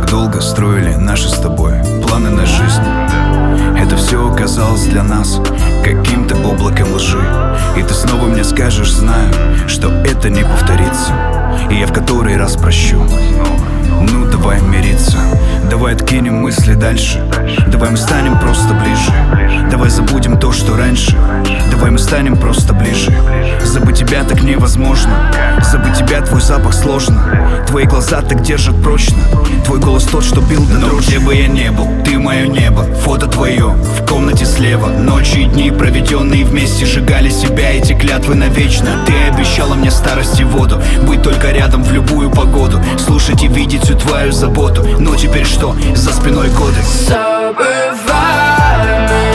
Так долго строили наши с тобой планы на жизнь. Это все оказалось для нас каким-то облаком лжи. И ты снова мне скажешь, знаю, что это не повторится. И я в который раз прощу. Ну давай мириться, давай откинем мысли дальше. Давай мы станем просто ближе. Давай забудем то, что раньше. Давай мы станем просто ближе. Забыть тебя так невозможно. Забыть тебя, твой запах сложно. Твои глаза так держат прочно. Твой голос тот, что бил до дрожи. Но где бы я не был, ты мое небо. Фото твое в комнате слева. Ночи и дни, проведенные вместе, сжигали себя, эти клятвы навечно. Ты обещала мне старость и воду, быть только рядом в любую погоду, слушать и видеть всю твою заботу. Но теперь что? За спиной годы. Забывай